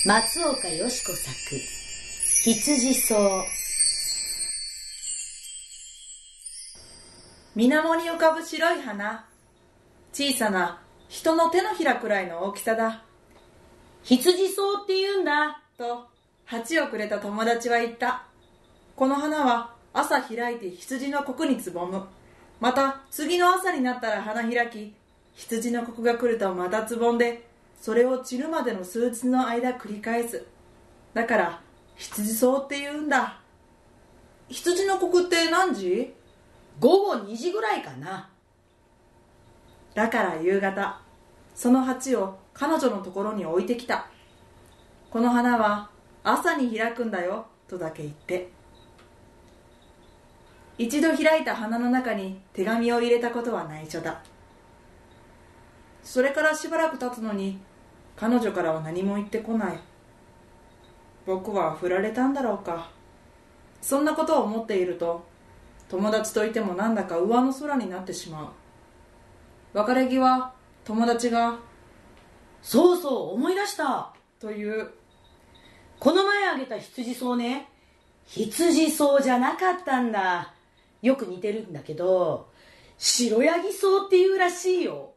松岡よし子作羊草。 水面に浮かぶ白い花、小さな人の手のひらくらいの大きさだ。羊草って言うんだと鉢をくれた友達は言った。この花は朝開いて羊のコクにつぼむ。また次の朝になったら花開き、羊のコクが来るとまたつぼんで、それを散るまでの数日の間繰り返す。だから羊草って言うんだ。羊のコクって何時？ 午後2時ぐらいかな。 だから夕方、その鉢を彼女のところに置いてきた。この花は朝に開くんだよとだけ言って。一度開いた花の中に手紙を入れたことは内緒だ。それからしばらく経つのに彼女からは何も言ってこない。僕は振られたんだろうか。そんなことを思っていると、友達といてもなんだか上の空になってしまう。別れ際、友達がそうそう思い出したという。 この前あげた羊草ね、羊草じゃなかったんだ。よく似てるんだけど白ヤギ草っていうらしいよ。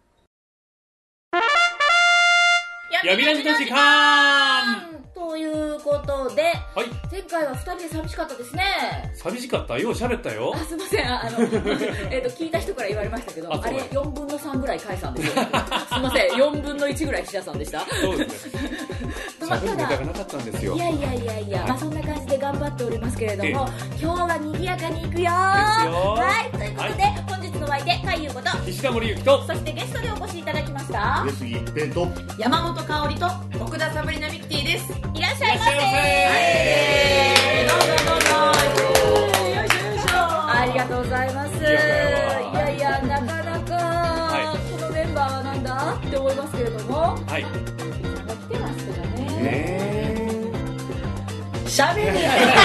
ヤビラジの時間ということで、 はい、 前回は2人で寂しかったですね。 寂しかった。よう喋ったよ。 すいません、聞いた人から言われましたけど、あれ4分の3ぐらい返さんですよ。すいません、4分の1ぐらい記者さんでした。 そうですね。喋るネタがなかったんですよ。 いや、はい、そんな感じで頑張っておりますけれども、今日は賑やかにいくよ。はい、ということで、本日のお相手海優こと石田森ゆきと、 そしてゲストでお越しいただきました上杉一平と山本香織と奥田サブリナミキティです。 いらっしゃいませ。 どうぞどうぞ。 ありがとうございます。いやなかなか、このメンバーはなんだって思いますけれども、 はい、 来てますからね。 しゃべる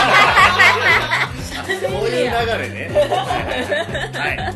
そういう流れね。はい。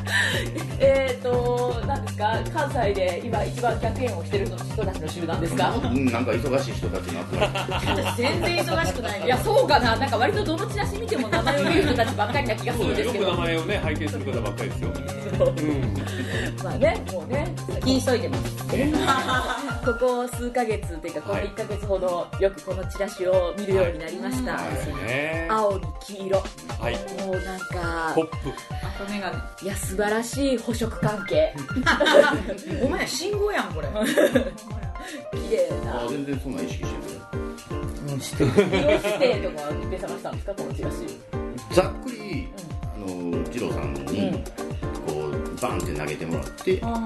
何ですか、関西で今一番100円をしてる人たちの集団ですか？ なんか忙しい人たちになってます。 全然忙しくない。 いや、そうかな。なんか割とどのチラシ見ても名前を見る人たちばっかりな気がするんですけど。 よく名前をね拝見する方ばっかりですよ。 まあね、もうね、気急いでます。ここ数ヶ月というか、この1ヶ月ほどよくこのチラシを見るようになりました。青に黄色、 はい、 もうなんかポップ、 赤メガネ。 いや、素晴らしい補色関係。 ごめん、信号やんこれ。 綺麗な。 全然そんな意識してない。 色指定とかは見て探したんですか、このチラシ？ ざっくり二郎さんにこうバンって投げてもらって、でもう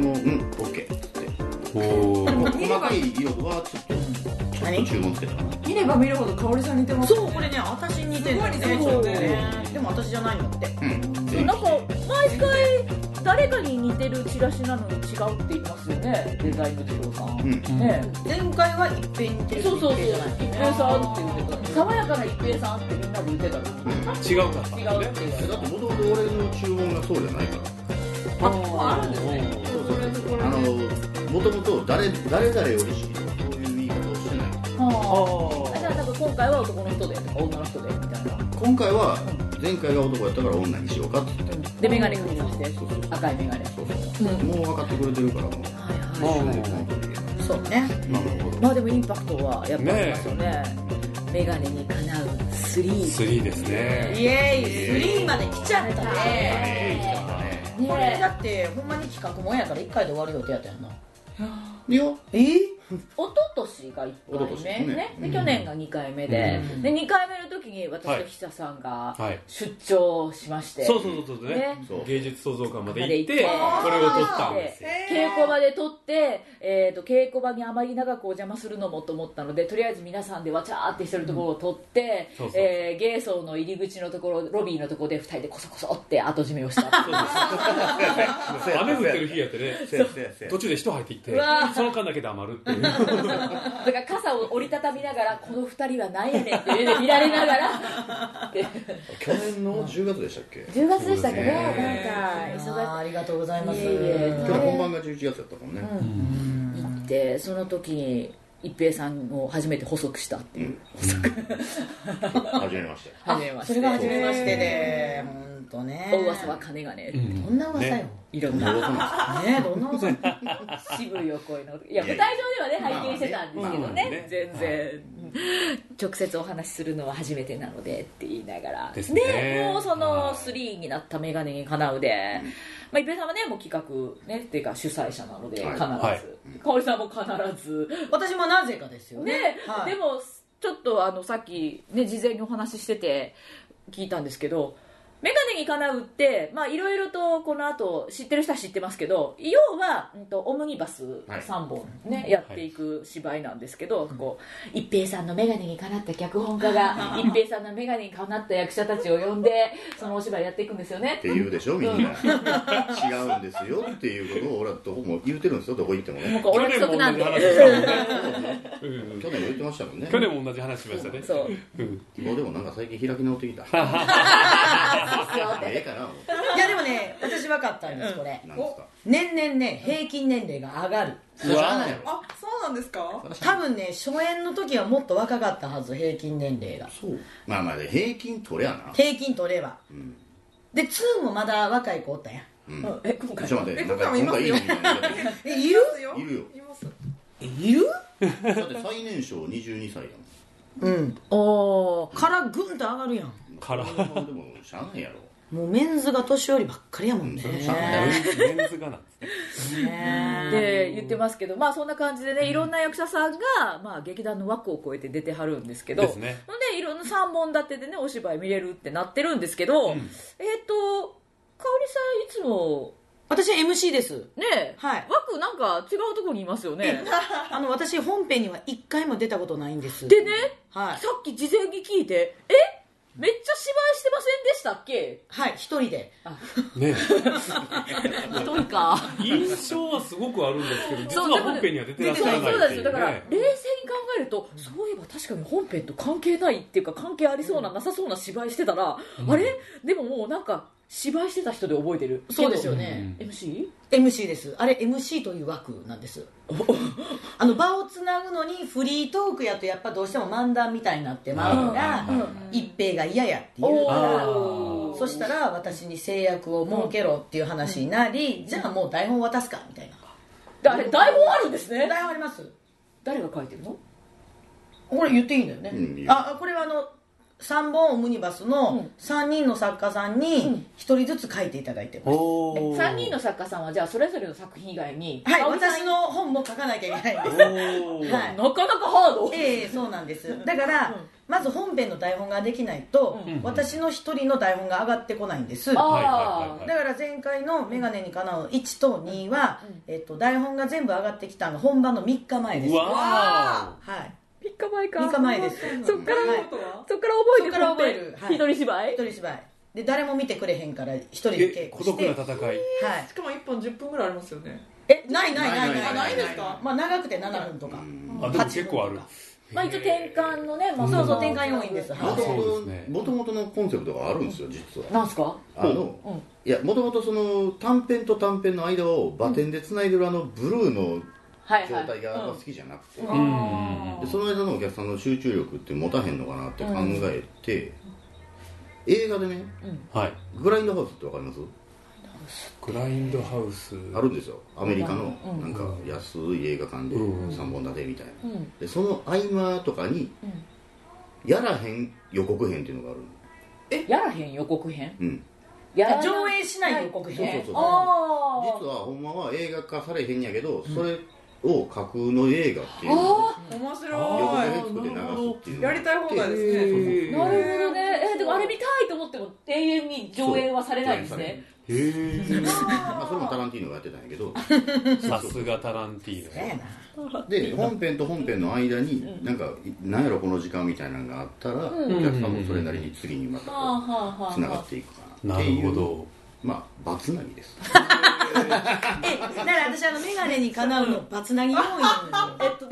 OK って細かい色はちょっと注文つけたかな。 見れば見るほど香織さん似てます。 そう、これね、私に似てるんだよね。でも私じゃないのって。 なんか毎回誰かに似てるチラシなのに違うって言いますよね、デザインの二郎さん。ね、 前回は一平に似てる。 そう、一平さんって言ってた。爽やかな一平さんってみんなで言ってたのに違うかった。 違うって言われだってもともと俺の注文がそうじゃないから。 あるんですね。 もともと誰々よりしそういう言い方をしてない。 じゃあ多分今回は男の人でとか女の人でみたいな。 今回は前回が男やったから女にしようかって言って。 でメガネかけさせて、赤いメガネ。 もう分かってくれてるからもう。 そうね。 まあでもインパクトはやっぱありますよね。メガネにかなう3 ですね。 イエーイ、3まで来ちゃったね。 これだってほんまに企画もんやから1回で終わる予定やったやんな。 いや、 一昨年が1回目ね、で去年が2回目で、2回目の時に私と久さんが出張しまして、 そうね、芸術創造館まで行ってこれを撮ったんですよ。 稽古場で撮って、稽古場にあまり長くお邪魔するのもと思ったので、とりあえず皆さんでわちゃーってしてるところを撮って、芸荘の入り口のところ、ロビーのところで2人でコソコソって後締めをした。 雨降ってる日やってね、途中で人入ってきて、その間だけ黙るっていう。だから傘を折りたたみながら、この2人は何やねんって見られながら去年の10月でしたっけ ？10月でしたっけね。なんかありがとうございます。 去年本番が11月やったもんね。 行って、その時に一平さんを初めて補足したっていう、 初めまして初めまして、 それが初めましてで、本当ね。 お噂は金がね、 どんな噂よ。 いろんなね、どんな噂。 渋いお声の、いや舞台上ではね拝見してたんですけどね、全然直接お話しするのは初めてなのでって言いながらで、もうその3になったメガネにかなうで、まあ、一平さんはねもう企画ねっていうか主催者なので必ず、香織さんも必ず、 私もなぜかですよね。 でもちょっとさっきね事前にお話ししてて聞いたんですけど、メガネにかなうっていろいろとこの後知ってる人は知ってますけど、要は、オムニバス3本ね、やっていく芝居なんですけど、こう一平さんのメガネにかなった脚本家が一平さんのメガネにかなった役者たちを呼んでそのお芝居やっていくんですよねって言うでしょみんな、違うんですよっていうことを俺はどこも言うてるんですよ、どこ行ってもね。 お約束なんで去年も言ってましたもんね。 去年も同じ話しましたね。 そうもうでもなんか最近開き直ってきたええかな。 いやでもね、私分かったんです、これ。 なんですか。 年々ね、平均年齢が上がる。 うわーあ、そうなんですか。 多分ね、初演の時はもっと若かったはず、平均年齢が。 そう。まあ平均取れやな。 平均取れば。で、2もまだ若い子おったやん。 今回ちょっと待って、 今回もいますよ。 いるいるいるよ。 います。 いるだって最年少22歳だうん。 おーからぐんと上がるやん。 からもん。でもしゃあないやろ。 もうメンズが年寄りばっかりやもんね。 しゃあないメンズがなんですね。 で言ってますけど、そんな感じでね、いろんな役者さんが、劇団の枠を超えて出てはるんですけど、 ですね。 でいろんな3本立てでねお芝居見れるってなってるんですけど、香織さんいつも私は MC です。 ね、 はい枠なんか違うところにいますよね。 私本編には1回も出たことないんです。 でね、 はい。 さっき事前に聞いてめっちゃ芝居してませんでしたっけ。 はい、一人で。 ね。 一人か。 印象はすごくあるんですけど、実は本編には出てらっしゃらないってそうですよ。 いうだから冷ね。 静に考えると、そういえば確かに本編と関係ないっていうか関係ありそうな、なさそうな芝居してたら、あれでももうなんか芝居してた人で覚えてる。 そうですよね。MC です。あれ MC という枠なんです。場をつなぐのにフリートークやとやっぱどうしても漫談みたいになってまうのが、一平が嫌やって言うから、そしたら私に制約を設けろっていう話になり、じゃあもう台本渡すかみたいな。 あれ台本あるんですね。 台本あります。 誰が書いてるの？ これ言っていいんだよね。これは3本オムニバスの3人の作家さんに1人ずつ書いていただいてます。 3人の作家さんはじゃあそれぞれの作品以外に、 はい、私の本も書かなきゃいけないんです。 はい、なかなかハード。 そうなんです。だから、まず本編の台本ができないと、私の1人の台本が上がってこないんです。だから前回のメガネにかなう1と2は、台本が全部上がってきたの本番の3日前です。 はい。3日前か。 3日前です。 そっから覚える。一人芝居。 で誰も見てくれへんから一人で稽古して。 孤独な戦い。はい。 しかも1本10分ぐらいありますよね。 ないですか。 長くて7分とか。 でも結構ある。 一応転換のね、 そう転換要因です。 もともとのコンセプトがあるんですよ、実は。 なんすか？ いや、もともとその短編と短編の間をバテンでつないでるブルーの状態が好きじゃなくて、でその間のお客さんの集中力って持たへんのかなって考えて、映画でね、グラインドハウスってわかります？ グラインドハウスあるんですよ、アメリカのなんか安い映画館で3本立てみたいな、でその合間とかにやらへん予告編っていうのがある。 やらへん予告編？ 上映しない予告編。 実はほんまは映画化されへんやけど、それを架空の映画っていうのを面白い。 予告編作って流すっていうやりたい放題ですね。 なるほどね。でもあれ見たいと思っても永遠に上映はされないんですね。 それもタランティーノがやってたんやけど、 さすがタランティーノで本編と本編の間になんやろこの時間みたいなのがあったら、お客さんもそれなりに次にまたつながっていくかなっていう、 なるほど、 バツナギです。 だから私メガネにかなうのバツナギ要因なんですよ。 で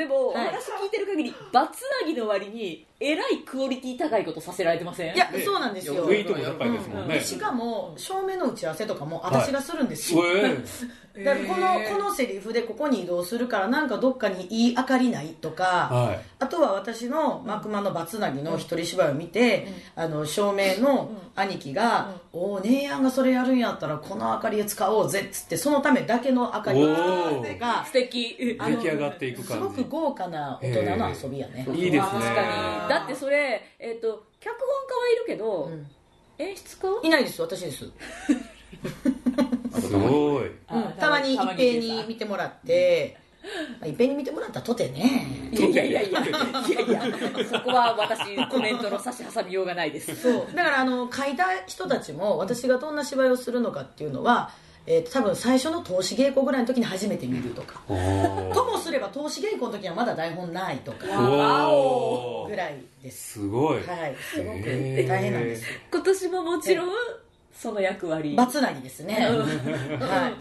でも、 はいお話聞いてる限りバツナギの割にえらいクオリティ高いことさせられてません？ いやそうなんですよ。 ウェイトも高いですもんね。 しかも照明の打ち合わせとかも私がするんですよ、だからこのセリフでここに移動するからなんかどっかにいい明かりないとか、 はい、 あとは私の幕間のバツナギの一人芝居を見て、照明の兄貴が「おお姉やんがそれやるんやったらこの明かりを使おうぜ」っつってそのためだけの明かりが素敵。 出来上がっていく感じ。 すごく豪華な大人の遊びやね、 いいですね。 確かに。だってそれ、脚本家はいるけど、演出家いないです。私です。 すごい。 たまに一平に見てもらって一平に見てもらったとてね。 いやそこは私コメントの差し挟みようがないです。 そうだから書いた人たちも私がどんな芝居をするのかっていうのは、多分最初の投資稽古ぐらいの時に初めて見るとか、ともすれば投資稽古の時はまだ台本ないとかぐらいです。 すごい。 はい、すごく大変なんです。 今年ももちろんその役割バツナギですね、 はい、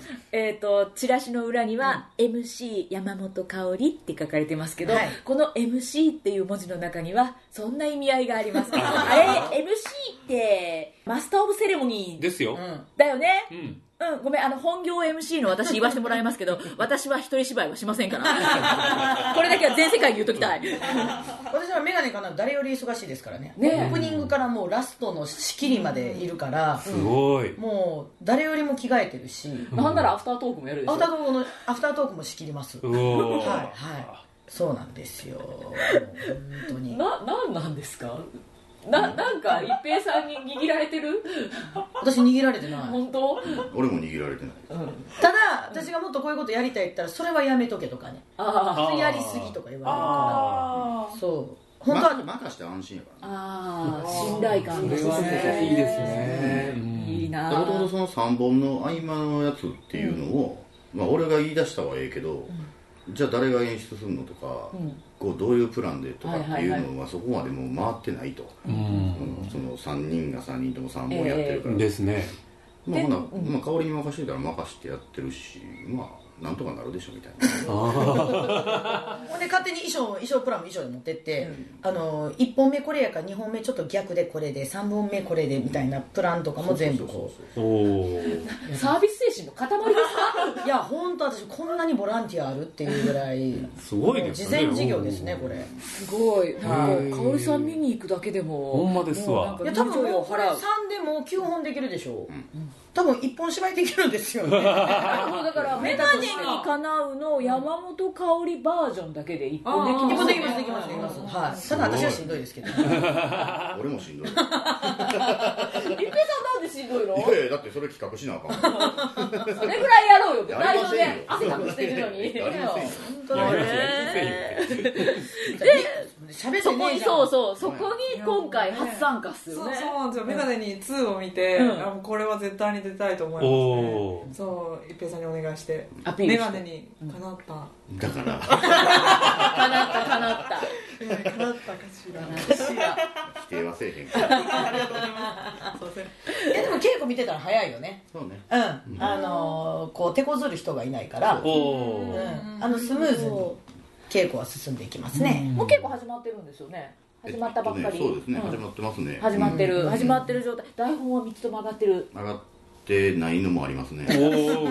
チラシの裏には、MC 山本香織って書かれてますけど、この MC っていう文字の中にはそんな意味合いがあります。あれ MC ってマスターオブセレモニーですよ、 だよね。ごめん、本業 MC の私言わせてもらいますけど私は一人芝居はしませんからこれだけは全世界に言うときたい。 私はメガネかな誰より忙しいですからね。オープニングからもうラストの仕切りまでいるから、 すごい。 もう誰よりも着替えてるし、 なんならアフタートークもやるでしょ。 アフタートークも仕切ります。はいはい、そうなんですよ。本当になんなんですか。なんか一平さんに握られてる？ 私握られてない。 本当？ 俺も握られてない。 ただ私がもっとこういうことやりたいって言ったらそれはやめとけとかね。それやりすぎとか言われるから。そう本当は任して安心やからね。 信頼感がそれはねいいですね。 いいな。 もともとその3本の合間のやつっていうのを、俺が言い出したはええけど、じゃあ誰が演出するのとか、こうどういうプランでとかっていうのはそこまでもう回ってないと、その3人が3人とも3本やってるから、 ですね。 ほな、香りに任せてたら任してやってるし、なんとかなるでしょみたいな。 ほんで勝手に衣装プランも衣装で持ってって、1本目これやから2本目ちょっと逆でこれで3本目これでみたいなプランとかも全部こう。サービス精神の塊ですか？ いや本当私こんなにボランティアあるっていうぐらいすごいですね。 事前事業ですねこれ。 すごい。なんか香織さん見に行くだけでもほんまですわ。 いや多分もうこれ3でも9本できるでしょう。多分1本芝居できるんですよね。 だからメガネにかなうの山本香織バージョンだけで1本できます。 できます。はい。ただ私はしんどいですけど。 俺もしんどい。 一平さんなんでしんどいの？ いやだってそれ企画しなあかん。 それぐらいやろうよ。大丈夫で汗隠してるのに。そこに今回初参加するね。 そうなんですよ。メガネに2を見て、これは絶対に出たいと思いますね。そう一平さんにお願いしてメガネにかなった。 だからかなったかなったかしら。 否定はせえへんから。 いやでも稽古見てたら早いよね。 そうね。 こう手こずる人がいないから、スムーズに稽古は進んでいきますね。 もう稽古始まってるんですよね。始まったばっかり。 そうですね。始まってますね。 始まってる状態。台本は3つとも上がってる。 上がってないのもありますね。 そう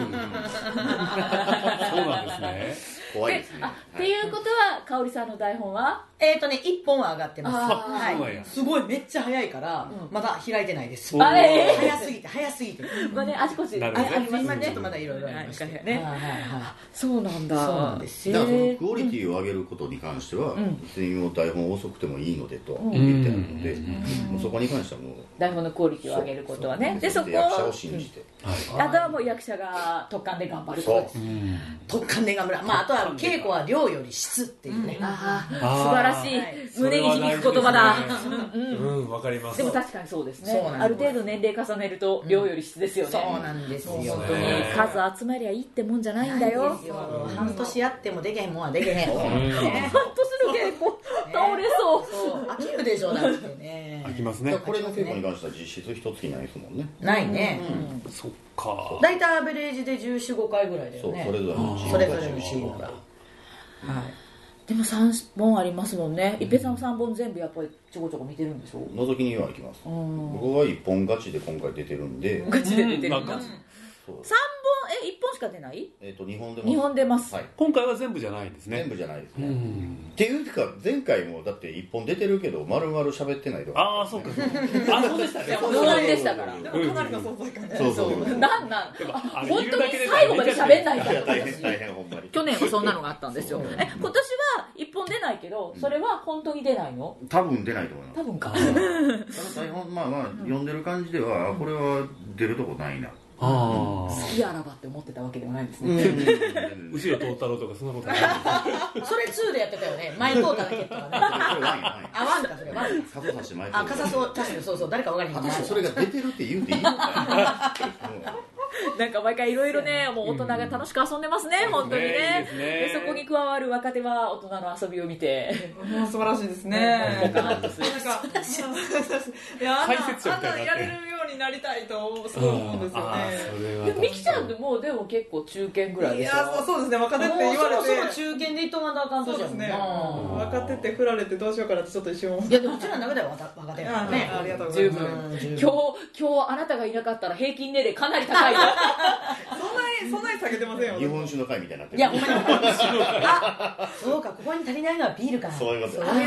なんですね。 怖いですね。 っていうことは香織さんの台本は 1本は上がってます。すごいめっちゃ早いからまだ開いてないです。早すぎてあちこち今ちょっとまだいろいろありましたね。 そうなんだ。 そうなんですよ。 だからそのクオリティを上げることに関しては別にもう台本遅くてもいいのでと言ってあるので、そこに関してはもう台本のクオリティを上げることはね。でそこ役者を信じて、 あとはもう役者が特感で頑張ることです。 特感で頑張る。あとは稽古は量より質っていうね。 素晴らしい胸に響く言葉だ。 わかります。 でも確かにそうですね。ある程度年齢重ねると量より質ですよね。 そうなんですよ。 本当に数集まりゃいいってもんじゃないんだよ。 半年やってもできへんもんはできへん。 半年の稽古倒れそう。 飽きるでしょだってね。 飽きますね。 これの稽古に関しては実質一月ないですもんね。 ないね。 そっか。 大体アベレージで14、15回ぐらいだよね。 それぞれのチームが。はい。 でも3本ありますもんね。一平さんは3本全部やっぱりちょこちょこ見てるんでしょ。 覗きには行きます。僕は1本勝ちで今回出てるんで。 ガチで出てるんだ。3本1本しか出ない？ 2本出ます。 2本出ます。 今回は全部じゃないんですね。 全部じゃないですね。っていうか前回もだって1本出てるけど丸々喋ってないとか。 ああそうか。そうでしたね。 無音でしたから。 でもかなりの存在感。 そう。 なん本当に最後まで喋んないから。 大変ほんまに。 去年はそんなのがあったんですよ。今年は1本出ないけど、それは本当に出ないの？ 多分出ないと思います。 多分か。 ただ台本読んでる感じではこれは出るとこないな。 好きあらばって思ってたわけでもないんですね。 後ろ通ったろうとかそんなことない。 それ2でやってたよね。前通っただけとかね。ワンかそれワン。 傘差し前。 傘そう確かにそう誰か分かりへん。 それが出てるって言うていいのか。 なんか毎回いろいろね、もう大人が楽しく遊んでますね、本当にね。でそこに加わる若手は大人の遊びを見て、 素晴らしいですね。なんかいやあんなやれるようになりたいとすごい思うんですよね。 ミキちゃんってもうでも結構中堅ぐらいでしょ。 いやそうですね、若手って言われて。 そろ中堅でいっとかんとあかんとじゃんね。 若手って振られてどうしようかなってちょっと一瞬。 いやでもうちらの中では若手だね。 ありがとうございます。 今日あなたがいなかったら平均年齢かなり高いよ。 そんなに下げてませんよ。 日本酒の会みたいになってる。 いやほんまにそうか、ここに足りないのはビールか。 そういうことか。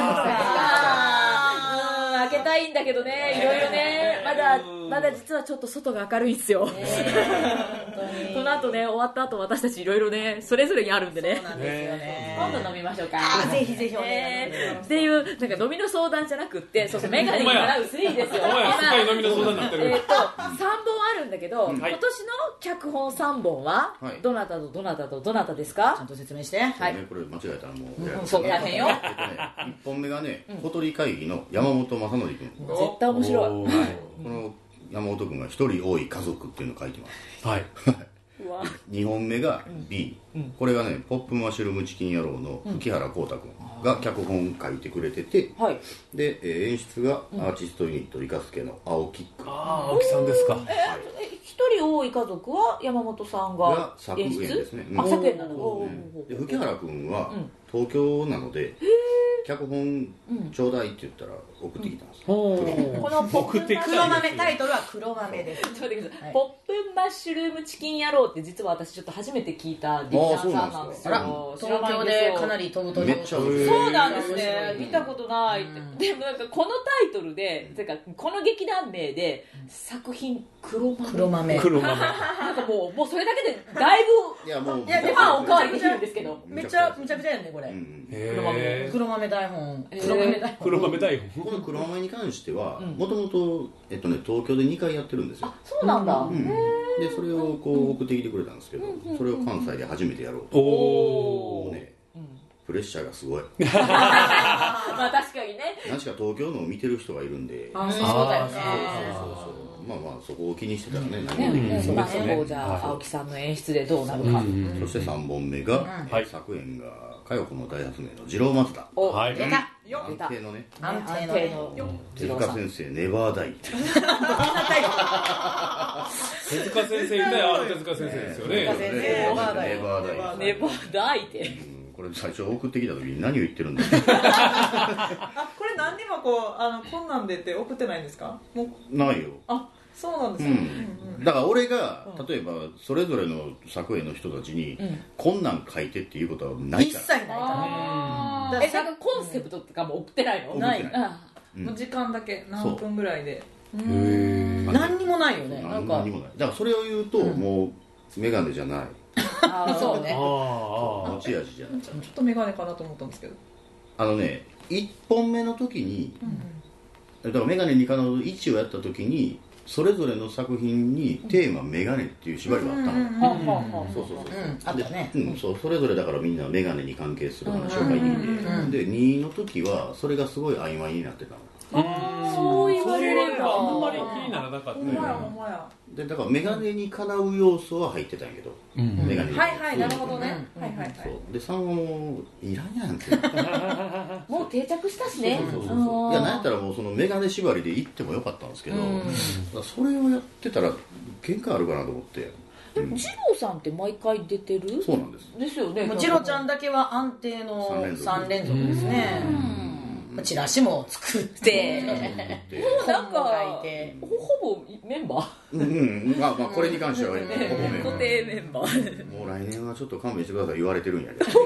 開けたいんだけどね、いろいろね、まだ実はちょっと外が明るいんですよ。この後ね、終わった後私たちいろいろね、それぞれにあるんでね。 そうなんですよね。 今度飲みましょうか。 ぜひぜひお願いします。 っていうなんか飲みの相談じゃなくって、そうメガネに払う3ですよ。 今飲みの相談になってる。 3本あるんだけど、今年の脚本3本はどなたとどなたとどなたですか？ ちゃんと説明して。 はい。これ間違えたらもうそう大変よ。 1本目がね、小鳥会議の山本正則君。 絶対面白い。 この山本君が一人多い家族っていうのを書いてます。 はい。 2本目が B、これがねポップマッシュルームチキン野郎の吹原光太君が脚本書いてくれてて、で演出がアーティストユニットイカスケの青木君。 青木さんですか。 一人多い家族は山本さんが作演ですね。 作演なの。 で吹原君は東京なので脚本ちょうだいって言ったら送ってきたんですよ。 このポップ黒豆、タイトルは黒豆です。 ポップマッシュルームチキン野郎って実は私ちょっと初めて聞いたディレクターさんなんですよ。 東京でかなり飛ぶとめっちゃそうなんですね。見たことないって。でもなんかこのタイトルで、てかこの劇団名で作品黒豆。なんかもうそれだけでだいぶいやもうでファンおかわりできるんですけど。 めちゃくちゃやねこれ。黒豆台本。 黒豆台本。 この黒豆に関してはもともと東京で2回やってるんですよ。 そうなんだ。 でそれをこう送ってきてくれたんですけど、それを関西で初めてやろうと。 おお。 プレッシャーがすごい。 まあ確かにね。 何しか東京のを見てる人がいるんで。 そうだよね。 まあそこを気にしてたらね何もできない。 その辺をじゃあ青木さんの演出でどうなるか。 そして3本目が作演が佳代子の大発明の次郎松田。 出た。 安定のね。 安定の手塚先生ネバーダイ。 手塚先生いたよ。手塚先生ですよね。 ネバーダイ。 ネバーダイってこれ最初送ってきた時に何を言ってるんだ。 これ何にもこんなんでって送ってないんですか？ ないよ。 あ、そうなんですね。 だから俺が例えばそれぞれの作演の人たちにこんなん書いてっていうことはないから。 一切ないから。 なんかコンセプトとかも送ってないの？ ない。 もう時間だけ何分ぐらいで。 何にもないよね。 何にもない。だからそれを言うともうメガネじゃない。 そうね。 持ち味じゃない。 ちょっとメガネかなと思ったんですけど。 1本目の時にだからメガネにかなう1をやった時にそれぞれの作品にテーマメガネっていう縛りがあったの。そうあったね。 それぞれだからみんなメガネに関係する話を書いていて、で2の時はそれがすごい曖昧になってたの。 そう言われればあんまり気にならなかったね。 でだからメガネにかなう要素は入ってたんやけど、メガネにはいなるほどね。 で3はもういらんやんってもう定着したしね。 いやなんやったらもうそのメガネ縛りで行ってもよかったんですけど、それをやってたら限界あるかなと思って。 でも二郎さんって毎回出てる？ そうなんです。 ですよね。 次郎ちゃんだけは安定の3連続ですね。チラシも作ってなんかほぼメンバー。 まあこれに関してはほぼメンバー。 固定メンバー。 もう来年はちょっと勘弁してください言われてるんやけど。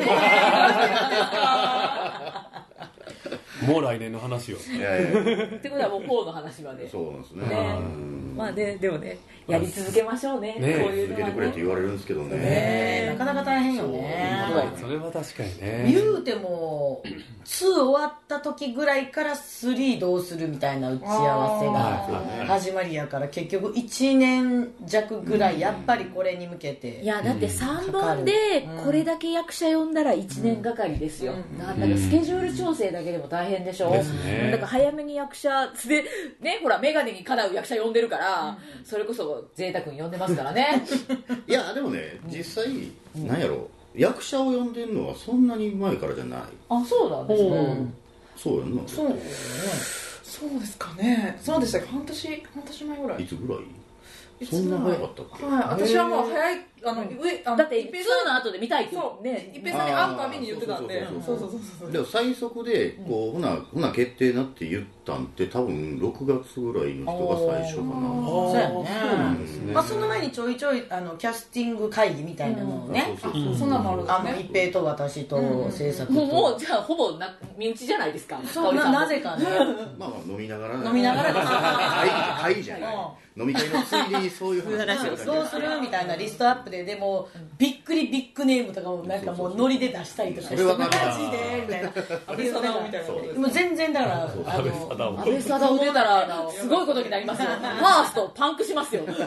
もう来年の話を。 ってことはもう4の話まで。 そうなんですね。 まあね、でもね、やり続けましょうね。こういうのはね。 続けてくれって言われるんですけどね。 なかなか大変よね。 それは確かにね。 言うても2終わった時ぐらいから3どうするみたいな打ち合わせが始まりやから、結局1年弱ぐらいやっぱりこれに向けて。 いやだって3本でこれだけ役者呼んだら1年がかりですよ。なんだかスケジュール調整だけでも大変でしょ。だから早めに役者でね、ほらメガネにかなう役者呼んでるから、それこそ贅沢に呼んでますからね。 いやでもね、実際なんやろ、役者を呼んでるのはそんなに前からじゃない。 あ、そうなんですね。 そうやんな。 そうですかね。そうでしたっけ、半年前ぐらい。 いつぐらい？そんな早かったっけ？ はい、私はもう早いだって2の後で見たいってね、 一平さんに会うたびに言ってたんで、 でも最速でこうほな決定なって言ったんって多分6月ぐらいの人が最初かな。 そうやね。まあその前にちょいちょいキャスティング会議みたいなのをね、 そんなのあるんですね。 一平と私と制作ともうじゃあほぼ身内じゃないですか。 そうなぜかね。 まあ飲みながらですね。 会じゃない。飲み会のついでにそういう話をどうするみたいなリストアップで、でもびっくりビッグネームとかもなんかもうノリで出したりとかして、マジでみたいな、 安倍貞夫みたいなことです。 もう全然だから安倍貞夫出たらすごいことになりますよ。ファーストパンクしますよ。 怖い。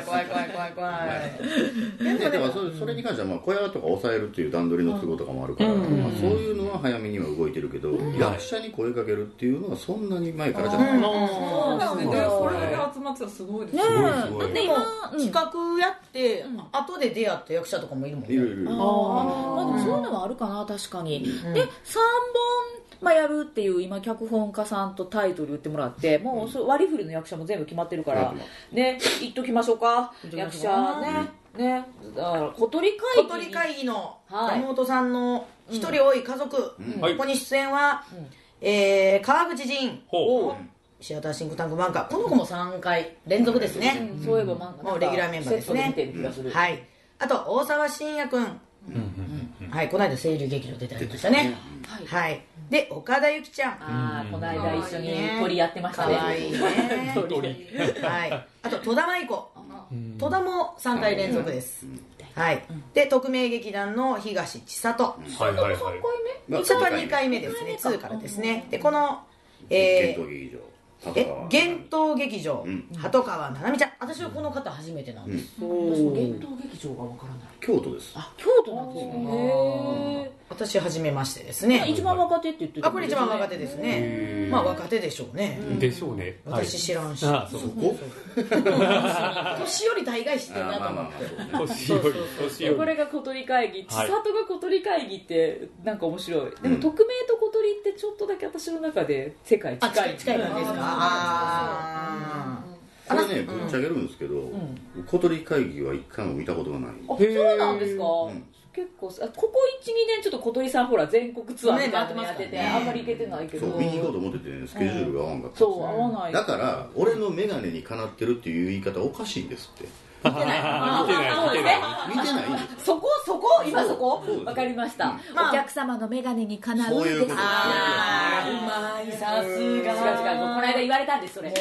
でもそれに関してはまあ小屋とか抑えるっていう段取りの都合とかもあるから、そういうのは早めには動いてるけど、役者に声かけるっていうのはそんなに前からじゃない。 そうですね。それだけ集まってたらすごいですね。 だって今企画やって後で出会った役者とかもいるもんね。 いる。 まあでもそういうのはあるかな、確かに。で3本やるっていう今脚本家さんとタイトル言ってもらって、もう割り振りの役者も全部決まってるからね、言っときましょうか。役者ね、だから小鳥会議の山本さんの一人多い家族、ここに出演は川口仁、シアターシンクタンク漫画、この子も3回連続ですね。 そういえば漫画もうレギュラーメンバーですね。はい。あと大沢慎也君、はい、この間清流劇場出てありましたね。はい。で岡田由紀ちゃん、 この間一緒に鳥やってましたね。 可愛いね。はい。あと戸田舞子、戸田も3回連続です。はい。で特命劇団の東千里、千里は2回目ですね。2からですね。でこの幻冬劇場、鳩川七海ちゃん、私はこの方初めてなんです。 幻冬劇場がわからない。 京都です。 あ、京都なんですね。 私初めましてですね。 一番若手って言ってた。 これ一番若手ですね。まあ若手でしょうね。 でしょうね。 私知らんし。 そこ年寄り大概知ってるなと思って。 年寄り。 これが小鳥会議。千里が小鳥会議ってなんか面白い。でも匿名と小鳥ってちょっとだけ私の中で世界近い。 近い感じですか。 これね、ぶっちゃけるんですけど、小鳥会議は一回も見たことがない。 そうなんですか。結構ここ 1,2 年ちょっと小鳥さんほら全国ツアーみたいなのやってて、あんまり行けてないけど、 そう見に行こうと思っててね、スケジュールが合わんかった。 そう合わない。 だから俺の眼鏡にかなってるっていう言い方おかしいんですって。 見てない。 見てない。 そこ今そこわかりました。お客様の眼鏡にかなうです。 そういうこと。 うまい、さすが。 違うこの間言われたんですそれ。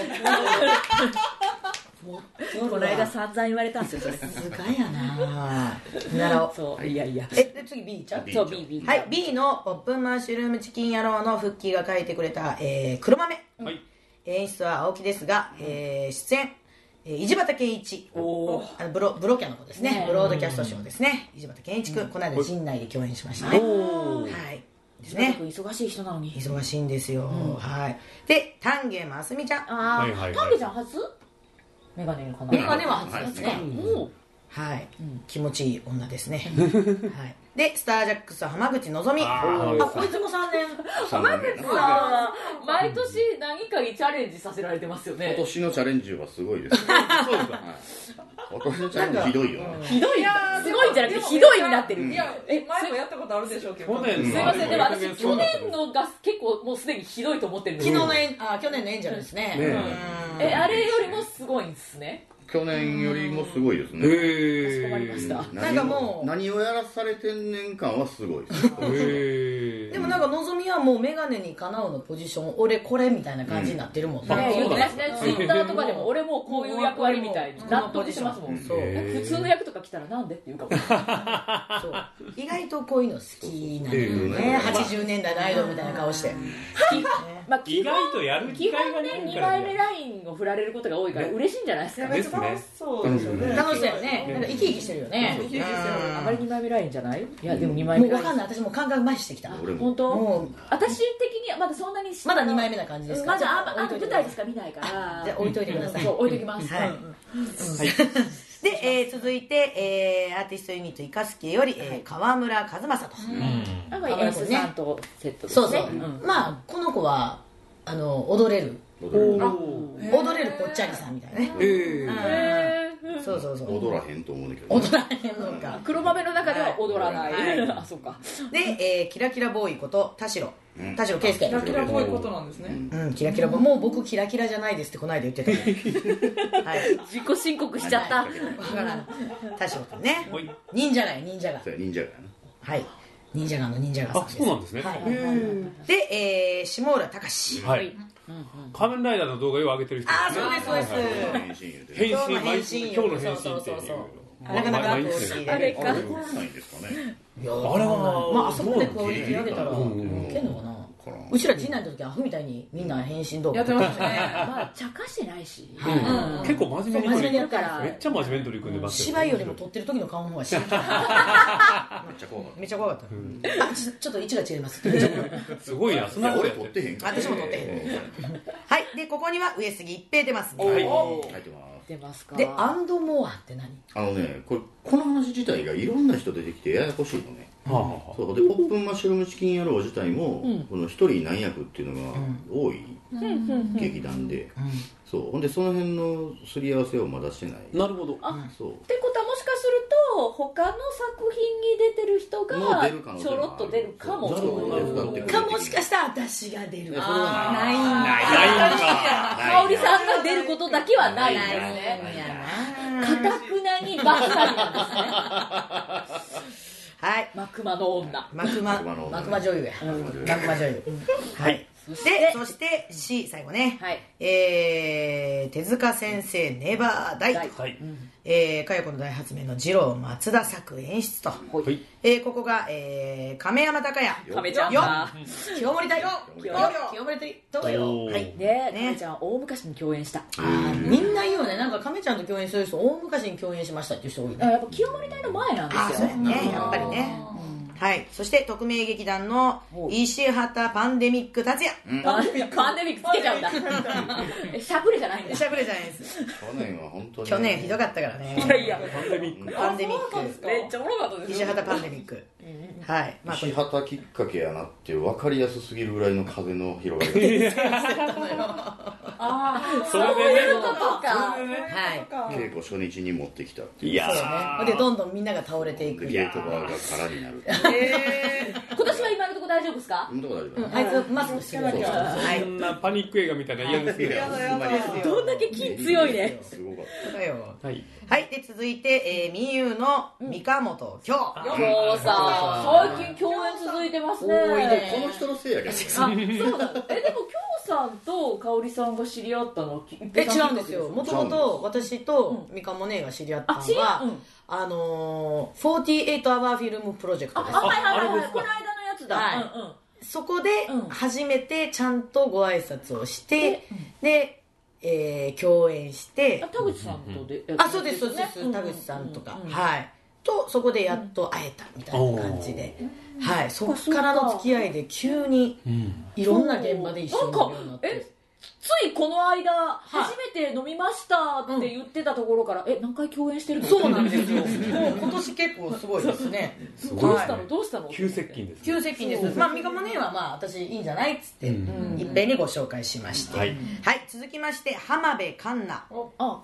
この間散々言われたんですよそれ。 さすがやな。なるほど。 そういや。 で次 B ちゃん。 そう B はい B のポップンマッシュルームチキン野郎の復帰が書いてくれた黒豆。演出は青木ですが出演。井畑健一、ブロキャの子ですね。ブロードキャストショーですね。井畑健一君、この間陣内で共演しましたね。はい。ですね。 忙しい人なのに。 忙しいんですよ。はい。で、丹下真澄ちゃん。 丹下ちゃん初？メガネは初ですね。 はい。気持ちいい女ですね。はい。 でスタージャックスは浜口のぞみ。こいつも3年。 浜口さんは毎年何かにチャレンジさせられてますよね。 今年のチャレンジはすごいです。そうですか。今年のチャレンジひどいよ。 ひどい。すごいんじゃなくてひどいになってる。 いや、前もやったことあるでしょうけど。 去年すいません、でも私去年のが結構もうすでにひどいと思ってるんです。 去年の演者ですね。 あれよりもすごいんですね。 去年よりもすごいですね。 かしこまりました。 なんかもう何をやらされてんねん感はすごいです。 でもなんかのぞみはもうメガネにかなうのポジション俺これみたいな感じになってるもんね。 言ってますね。ツイッターとかでも俺もこういう役割みたいに納得してますもん。そう。普通の役とか来たらなんでって言うかも。 そう。意外とこういうの好きなんだよね。80年代のアイドルみたいな顔して。 まあ意外とやる機会がね。 2枚目ラインを振られることが多いから嬉しいんじゃないですか。 ですね。 そうですよね。 楽しそうよね。なんか生き生きしてるよね。 生き生きしてる。 あまり2枚目ラインじゃない？いやでも2枚目ライン。 もう分かんない。私も感覚麻痺してきた。 本当？私的にはまだそんなにまだ2枚目な感じですか？ まだ舞台でしか見ないから。 じゃあ置いといてください。 置いときます。はい。 で、続いて、アーティストユニットイカスケより、川村和正と。 なんか演出さんとセットですね。 そうそう。まあこの子は踊れるぽっちゃりさんみたいなね。そうそうそう。 踊らへんと思うんだけど。 踊らへんのか。 黒豆の中では踊らない。あ、そうか。 で、キラキラボーイこと田代圭介。 キラキラボーイことなんですね。 キラキラボーイ。もう僕キラキラじゃないですってこの間言ってた。はい。 自己申告しちゃった。 田代君ね。忍者が。 忍者が。 はい。忍者がの忍者がさんです。 そうなんですね。 で、下浦隆。 はい。仮面ライダーの動画を上げてる人ですね。 そうです。 変身今日の変身っていうなかなか欲しい。 あれか。 あれはまああそこでクオリティ上げたらいけんのかな。うちら次男の時アホみたいにみんな変身動画やってましたね。 まあ茶化してないし。 結構真面目に取り組んでからめっちゃ真面目に取り組んでます。 芝居よりも撮ってる時の顔の方がしめっちゃ怖かった。あ、ちょっと位置が違います。 すごいな。そんな俺撮ってへん。 私も撮ってへん。はい。でここには上杉一平出ますね。 書いてます。 出ますか。 でアンドモアって何？ この話自体がいろんな人出てきてややこしいのね。そうでポップンマッシュルームチキン野郎自体もこの一人何役っていうのが多い劇団で、そうほんでその辺のすり合わせをまだしてない。 なるほど。 そうってことはもしかすると他の作品に出てる人がちょろっと出るかもしれない。 かもしかしたら私が出る。 それはない。 香織さんが出ることだけはないんですね。かたくなにばっかりなんですね。 はい。 マクマの女。 マクマ女優や。マクマ女優。はい。そして C 最後ね。手塚先生ネバーダイと。かよこの大発明の次郎松田作演出と。ここが亀山隆也。 亀ちゃんが。 清盛大よ。清盛大よ。はい。 亀ちゃん大昔に共演した。 みんな言うよね。なんか亀ちゃんと共演する人大昔に共演しましたっていう人多いね。 やっぱ清盛大の前なんですよね。やっぱりね。はい。そして特命劇団の石畑パンデミック達也。 パンデミックつけちゃうんだ。しゃぶれじゃないんだ。 しゃぶれじゃないです。 去年は本当に。 去年ひどかったからね。 いやパンデミック。 めっちゃおもろかったです。 石畑パンデミック。はい。 石畑きっかけやなっていう分かりやすすぎるぐらいの風の広がり。 ああ、 それでね。 ことか。 はい。 稽古初日に持ってきたっていう。 いやー。でどんどんみんなが倒れていく。 ゲートバーが空になる。 今年は今のところ大丈夫ですか？ 今のところ大丈夫。 あいつマスクしてる。 そんなパニック映画みたいな嫌ですね。 どんだけ筋強いね。 すごかった。 はい。で続いてみゆの三河本京。 京さん最近共演続いてますね。 この人のせいやけど。 そうだ。でも京さんと香織さんが知り合ったのは違うんですよ。もともと私と三河姉が知り合ったのは48 Hour フィルムプロジェクトです。 はい。この間のやつだ。 そこで初めてちゃんとご挨拶をしてで共演して田口さんとでそうです田口さんとかはいとそこでやっと会えたみたいな感じではいそこからの付き合いで急にいろんな現場で一緒になるようになってついこの間初めて飲みましたって言ってたところから何回共演してるの？ そうなんですよ。もう今年結構すごいですね。 どうしたの？ 急接近です。 急接近です。まあ三鴨姉はまあ私いいんじゃないっつっていっぺんにご紹介しまして、はい、続きまして浜辺環奈。はい、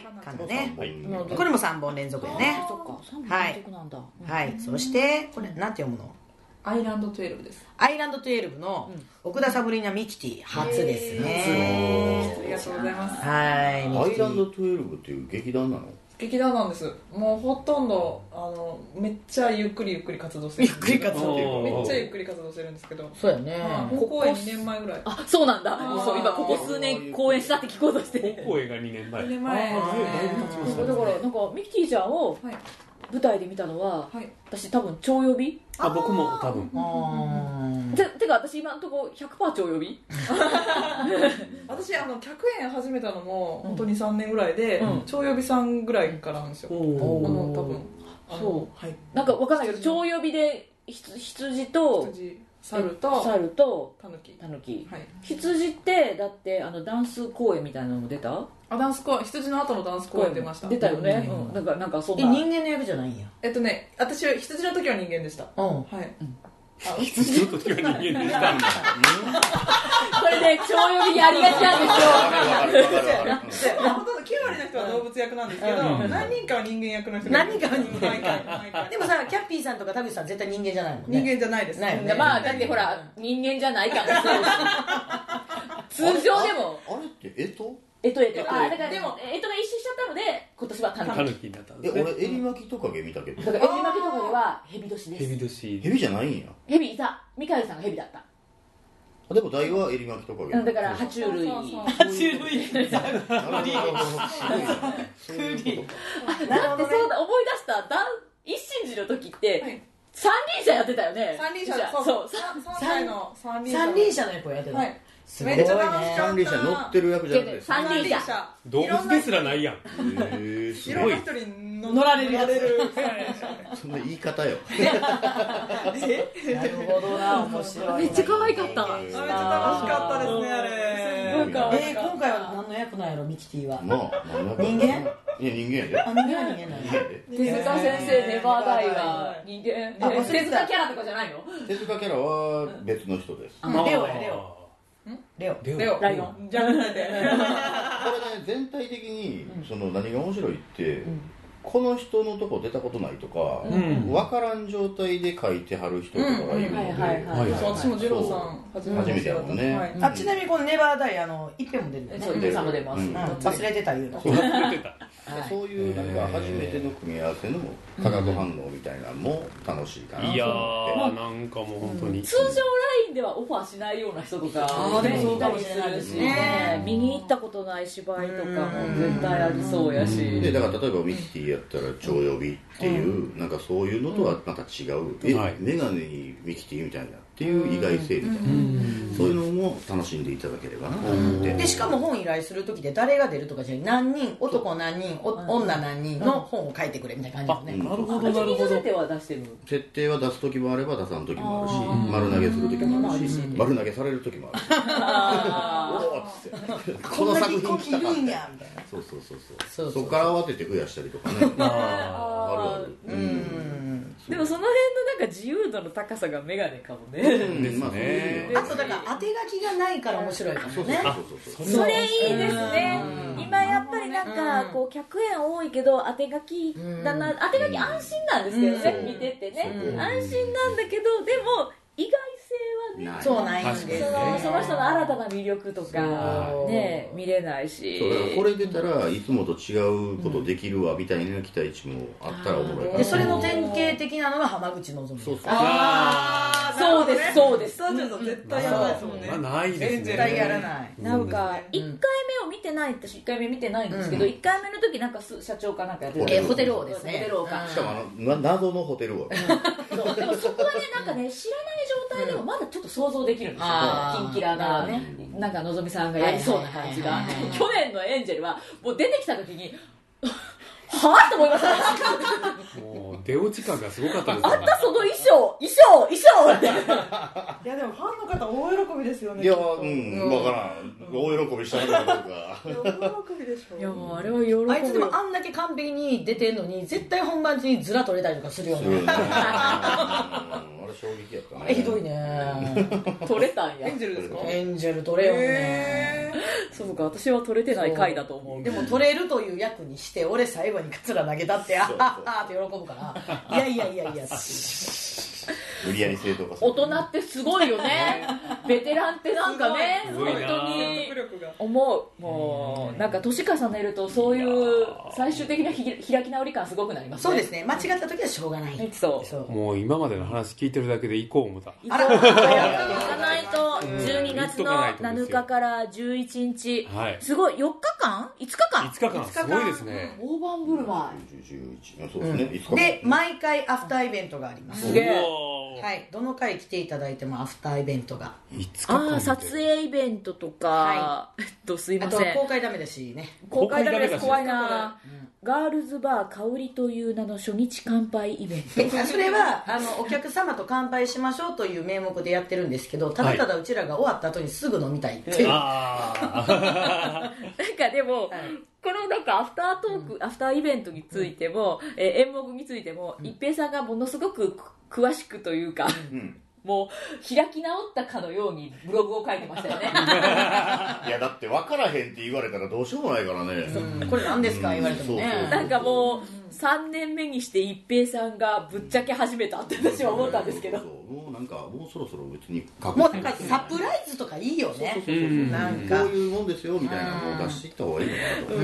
環奈ね。これも3本連続やね。 そっか、3本連続なんだ。 はい、そしてこれなんて読むの？ アイランド12です。 アイランド12の奥田サブリーナ・ミキティ初ですね。 ありがとうございます。 はい。アイランド12っていう劇団なの？ 劇団なんです。もうほとんどめっちゃゆっくり活動してる。 ゆっくり活動。 めっちゃゆっくり活動してるんですけど。 そうやね。 高校2年前ぐらい。 あ、そうなんだ。そう今ここ数年公演したって聞こうとして。 高校映画2年前。 2年前。 だからなんかミキティちゃんを舞台で見たのは、私多分超予備。 僕も多分。 てか私今のとこ 100% 超予備。 私客演始めたのも本当に3年ぐらいで、超予備さんぐらいからなんですよ。多分そうなんかわかんないけど超予備で羊と猿とタヌキ。 羊ってだってダンス公演みたいなのも出た？ ダンス公演、羊の後のダンス公演出ました。 出たよね。なんかそんな。 人間の役じゃないんや。 私は羊の時は人間でした。はい。 羊の時は人間でしたんだ。 これね、超予備にありがちなんですよ。 ほとんど9割の人は動物役なんですけど、何人かは人間役の人がいる。 何人かは人間役。でもさ、キャッピーさんとか田口さん絶対人間じゃないもんね。 人間じゃないです。 まあだってほら人間じゃないから通常でもあれってだからでも干支が一周しちゃったので今年はタヌキになったんですね。 俺エリマキトカゲ見たけど。 だからエリマキトカゲはヘビ年です。 ヘビじゃないんや。 ヘビいた。ミカエルさんがヘビだった。 でも大はエリマキトカゲ。 だから爬虫類。 爬虫類。だってそうだ思い出した一心寺の時って三輪車やってたよね。 三輪車そう三輪車の役をやってた。 めっちゃ楽しかった。 三輪車乗ってる役じゃなくて三輪車動物ですらないやん。 いろんな人に乗られるやつ。そんな言い方よ。 なるほどな、面白い。 めっちゃ可愛かった。 めっちゃ楽しかったですね、あれ。 今回は何の役なんやろ、ミキティは。 人間？いや人間やで。 人間は人間なんや。 手塚先生ネバーダイは人間。手塚キャラとかじゃないの？ 手塚キャラは別の人です。 レオライオンじゃなくてこれね全体的に何が面白いってこの人のとこ出たことないとか分からん状態で書いてはる人とかがいるので私も二郎さん初めてやもんね。 ちなみにこのネバーダイ一遍も出るんですね。さんも出ます。 忘れてた言うの。 そういうなんか初めての組み合わせの化学反応みたいなのも楽しいかなと思って。 いやーなんかもう本当に通常ラインではオファーしないような人とかいたりするしね。見に行ったことない芝居とかも絶対ありそうやし。 だから例えばミキティやったら超予備っていうなんかそういうのとはまた違うメガネにミキティみたいなっていう意外性みたいなそういうのも楽しんでいただければなと思って。 でしかも本依頼する時で誰が出るとかじゃなくて何人男何人女何人の本を書いてくれみたいな感じですね。 なるほどなるほど。 設定は出してる。 設定は出す時もあれば出さん時もあるし丸投げする時もあるし丸投げされる時もあるしおおっつってこの作品来たかみたいな。そうそこから慌てて増やしたりとかね。ある。 でもその辺のなんか自由度の高さがメガネかもね。 あとだから当て書きがないから面白いかもね。 それいいですね。今やっぱりなんかこう客演多いけど当て書きだな。当て書き安心なんですけどね、見ててね安心なんだけどでも意外性はねそうないんです。 その人の新たな魅力とかね見れないし。 これ出たらいつもと違うことできるわみたいな期待値もあったらおもろいかな。 でそれの典型的なのが浜口のぞみ。 そうですスタジオと絶対やらないですもんね。 ないですね。 絶対やらない。 なんか1回目を見てない私1回目見てないんですけど1回目の時なんか社長かなんかやってた。 ホテル王ですね。 しかも謎のホテル王。 でもそこはねなんかね知らない状態でもまだちょっと想像できるんですよ。キンキラなねなんかのぞみさんがやりそうな感じが。去年のエンジェルはもう出てきた時にははぁと思いましたもう出落ち感がすごかったですよね。 あんたその衣装っていやでもファンの方大喜びですよね。 いや分からん、大喜びしたのかどうか。 大喜びでしょ。 いやもうあれは喜ぶ。 あいつでもあんだけ完璧に出てんのに絶対本番中にズラ取れたりとかするよね。 あれ衝撃やったね。 ひどいね。 取れたんや。 エンジェルですか？ エンジェル取れよね。 そうか、私は取れてない回だと思う。 でも取れるという役にして俺最後にカツラ投げたってあははって喜ぶからいや無理やり正当化す大る。 人ってすごいよね。ベテランってなんかね、 すごい本当に力が思う。もうなんか年重ねるとそういう最終的な開き直り感すごくなりますね。 そうですね、間違った時はしょうがない。 そうもう今までの話聞いてるだけで行こう思った。 行かないと12月の7日から11日、すごい4日間5日間すごいですね。 大盤振る舞 11、そうですね、5日で毎回アフターイベントがあります。 すげえ。 はい、どの回来ていただいてもアフターイベントが。 撮影イベントとか、すいません。 あと公開ダメだしね。 公開ダメです。怖いな。ガールズバー香りという名の初日乾杯イベント。 それはお客様と乾杯しましょうという名目でやってるんですけど、ただただうちらが終わった後にすぐ飲みたいっていう。 なんかでも、このなんかアフタートーク、アフターイベントについても、演目についても、一平さんがものすごく詳しくというか、もう開き直ったかのようにブログを書いてましたよね。 いやだって分からへんって言われたらどうしようもないからね。 これ何ですか言われてもね。 なんかもう3年目にして一平さんがぶっちゃけ始めたって私は思ったんですけど、 もうなんかもうそろそろ別にもうなんかサプライズとかいいよね。なんかこういうもんですよみたいなのを出していった方がいいのかなと思って。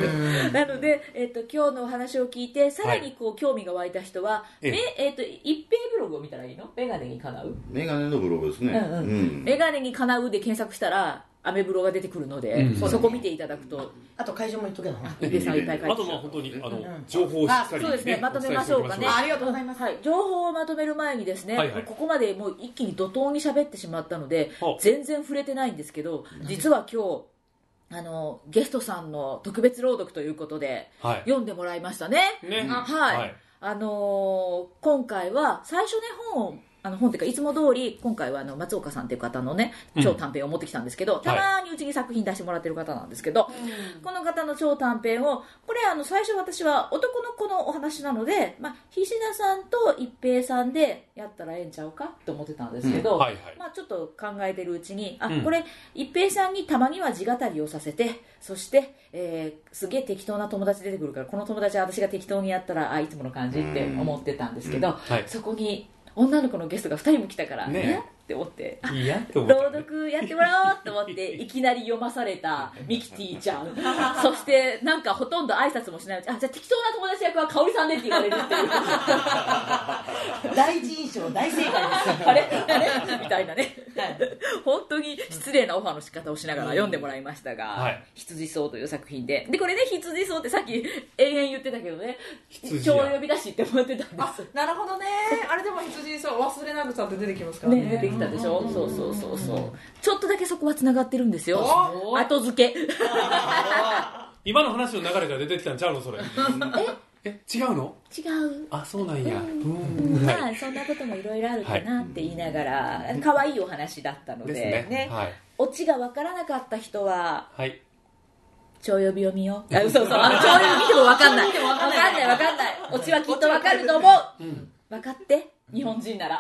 なので、今日のお話を聞いてさらにこう興味が湧いた人は、一平ブログを見たらいいの？メガネにかなう？ メガネのブログですね。 メガネにかなうで検索したらアメブロが出てくるので、そこ見ていただくと。 あと会場も言っとけな。 一平さんいっぱい書いてあと本当に情報をしっかりそうですね、まとめましょうかね。 ありがとうございます。 情報をまとめる前にですね、ここまでもう一気に怒涛に喋ってしまったので全然触れてないんですけど、実は今日ゲストさんの特別朗読ということで、読んでもらいましたね。はい。今回は最初ね本っていうかいつも通り今回は松岡さんっていう方のね超短編を持ってきたんですけど、たまにうちに作品出してもらってる方なんですけど、この方の超短編をこれ最初私は男の子のお話なので、菱田さんと一平さんでやったらええんちゃうかと思ってたんですけど、ちょっと考えてるうちにこれ一平さんにたまには地語りをさせて、そして、すげえ適当な友達出てくるからこの友達は私が適当にやったらいつもの感じって思ってたんですけど、そこに女の子のゲストが2人も来たからねって思って朗読やってもらおうと思っていきなり読まされたミキティちゃんそしてなんかほとんど挨拶もしないうちじゃあ適当な友達役は香織さんでって言われるっていう第一印象大正解ですあれみたいなね、本当に失礼なオファーの仕方をしながら読んでもらいましたが、羊草という作品でこれね羊草ってさっき延々言ってたけどね超呼び出しって思ってたんです。 なるほどね。あれでも羊草忘れなぐさって出てきますからね。 出てきたでしょ。そうちょっとだけそこはつながってるんですよ。後付け今の話の流れから出てきたんちゃうのそれ。違うの？ 違う。 あ、そうなんや。 そんなこともいろいろあるかなって言いながら可愛いお話だったのでね。オチが分からなかった人は超呼びを見よう。超呼び見ても分かんない。オチはきっと分かると思う。分かって日本人なら。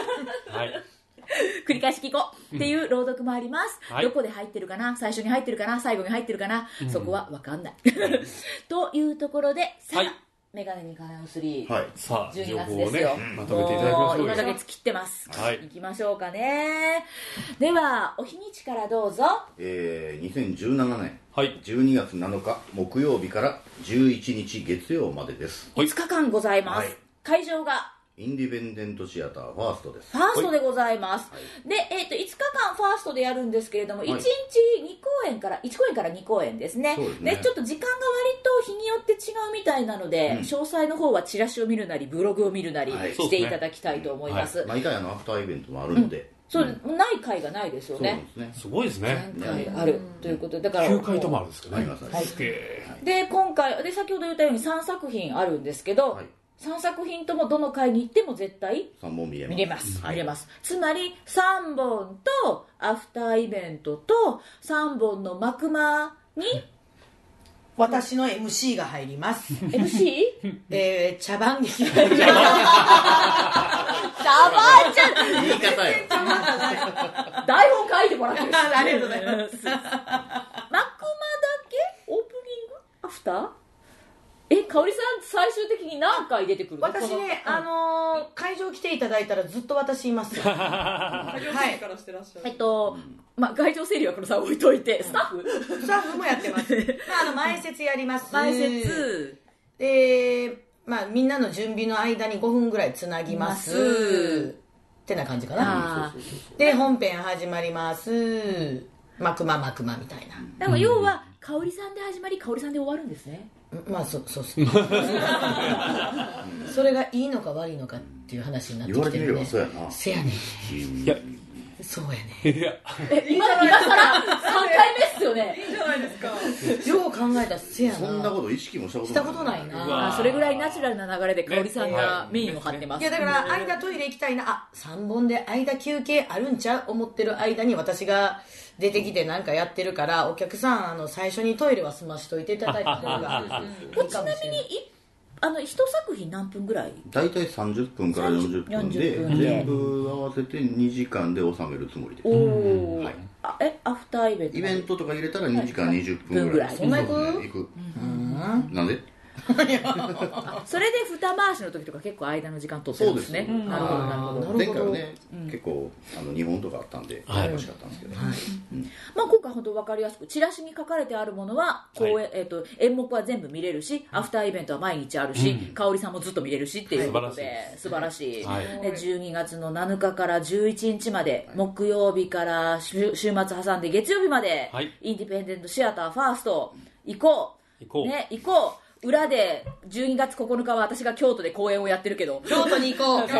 繰り返し聞こうっていう朗読もあります、どこで入ってるかな、最初に入ってるかな、最後に入ってるかな、そこは分かんないというところでさあ、メガネにかなう3、 さあ 12月ですよ、 まとめていただきましょう。 1ヶ月切ってます、いきましょうかね。ではお日にちからどうぞ。 2017年12月7日木曜日から11日月曜までです。 5日間ございます、会場がインディペンデントシアターファーストです。 ファーストでございます、で、5日間ファーストでやるんですけれども、1日1公演から2公演ですね。でちょっと時間が割と日によって違うみたいなので、詳細の方はチラシを見るなりブログを見るなりしていただきたいと思います。 毎回アフターイベントもあるので、 そう、ない回がないですよね。 そうですね。 すごいですね。 3回あるということで、だから 9回ともあるんですかね。 ありますはいすげえ。 で今回で先ほど言ったように3作品あるんですけど、 はい。 3作品ともどの回に行っても絶対 3本見れます。 見れます、 はい見れます。つまり3本とアフターイベントと3本の幕間に私の MC が入ります。 MC? 茶番劇が入ります。 茶番じゃん。 言い方よ。 台本書いてもらってるしありがとうございます。 幕間だけオープニングアフター香織さん最終的に何回出てくるの？ 私ね、会場来ていただいたらずっと私います。 作業整理からしてらっしゃる。 会場整理はこのさ置いといて、スタッフスタッフもやってます。前説やります。 前説で、みんなの準備の間に5分ぐらいつなぎますってな感じかな。で、本編始まります。幕間みたいな。 だから要は香織さんで始まり香織さんで終わるんですね。 そうっすね。それがいいのか悪いのかっていう話になってきてるね。 言われてみればそうやな。 せやねいや、 そうやね。 いや、 今更3回目っすよね。 いいじゃないですか。 よう考えたらせやな。 そんなこと意識もしたことしたことないな。 それぐらいナチュラルな流れで香織さんがメインを張ってます。 いやだから間トイレ行きたいな、3本で間休憩あるんちゃう思ってる間に私が出てきてなんかやってるから、お客さん最初にトイレは済ましといていただいた方がちなみに一作品何分ぐらい？ 大体30分から40分で 40分で全部合わせて2時間で収めるつもりです。 おー、 はいアフターイベントイベントとか入れたら2時間20分ぐらい。 そんな行く行く。なんで？ それで二回しの時とか結構間の時間取ってるんですね。なるほどなるほど。 前回はね、結構日本とかあったんで楽しかったんですけど。 今回本当分かりやすくチラシに書かれてあるものは演目は全部見れるし、アフターイベントは毎日あるし、香織さんもずっと見れるしっていうことで素晴らしい。で12月の7日から11日まで、木曜日から週末挟んで月曜日まで、インディペンデントシアターファースト行こう。裏で12月9日は私が京都で公演をやってるけど、 京都に行こう。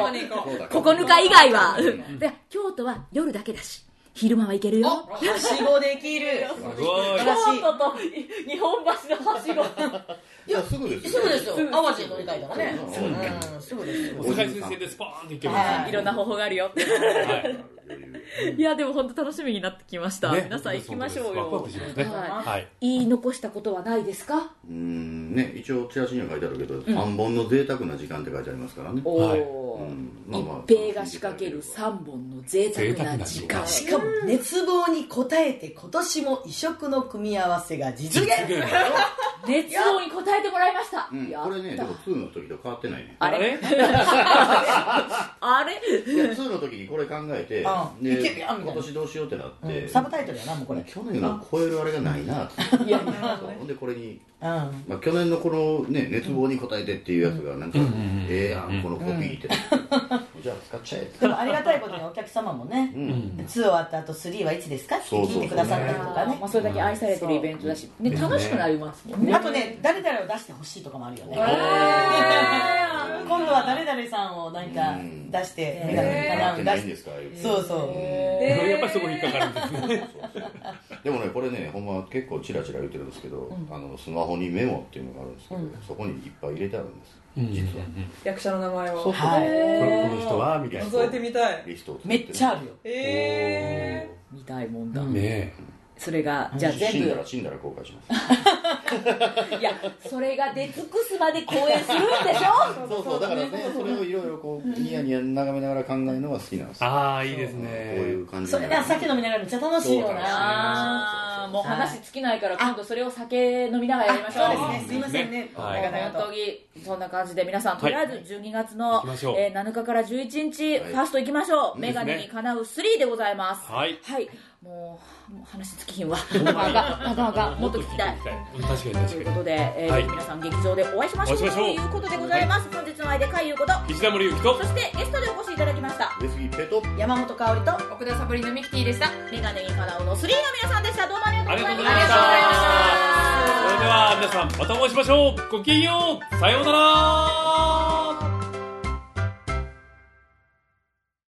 9日以外はで京都は夜だけだし昼間は行けるよ。 はしごできる。 すごい。 京都と日本橋のはしご。 いや、すぐですよ。 すぐですよ。淡路に乗り換えたらね。すぐですよ。 世界先生でスパーンっていけます。 いろんな方法があるよ。いやでも本当楽しみになってきました。皆さん行きましょうよ。言い残したことはないですか？ ね、一応チラシには書いてあるけど、3本の贅沢な時間って書いてありますからね。 一平が仕掛ける3本の贅沢な時間。 しかも熱望に応えて今年も異色の組み合わせが実現。 熱望に応えてもらいました。 これね、でも2の時と変わってないね。 あれ？ いや、2の時にこれ考えて、で今年どうしようってなって、 サブタイトルやな、もうこれ。 去年を超えるあれがないなって。ほんでこれに、去年のこのね、熱望に応えてっていうやつがなんか、このコピーって。じゃあ使っちゃえ。 でもありがたいことにお客様もね、2終わった後3はいつですかって聞いてくださったりとかね。 それだけ愛されてるイベントだし、楽しくなりますもんね。 あとね、誰々を出してほしいとかもあるよね。今度は誰々さんをなんか出してメガネかな、そうそう。 やっぱりそこ引っかかるんですね。 でもね、これね、ほんま結構チラチラ言ってるんですけど、スマホにメモっていうのがあるんですけど、そこにいっぱい入れてあるんです。実は役者の名前をこの人はみたいな覗いてみたい。 リストをめっちゃあるよ。 見たいもんだね。 それがじゃあ全部死んだら公開します。 いや、それが出尽くすまで公演するんでしょ。 そうだからね、それをいろいろこうニヤニヤ眺めながら考えるのが好きなんですよ。 ああ、いいですね。 こういう感じ。 それが酒飲みながらめっちゃ楽しいよな。 もう話尽きないから今度それを酒飲みながらやりましょう。 そうですね、すいませんね。 本当にそんな感じで皆さんとりあえず12月の7日から11日ファースト行きましょう。メガネにかなう3でございます。はい。もう話尽きひんわ。なかなかもっと聞きたい。 確かに。 ということで皆さん劇場でお会いしましょうということでございます。本日の相手海優こと石田森ゆきと、 そしてゲストでお越しいただきました上杉ペト、 山本香織と奥田サブリのミキティでした。 メガネにかなうの3の皆さんでした。どうもありがとうございました。 それでは皆さんまたお会いしましょう。ごきげんよう。さようなら。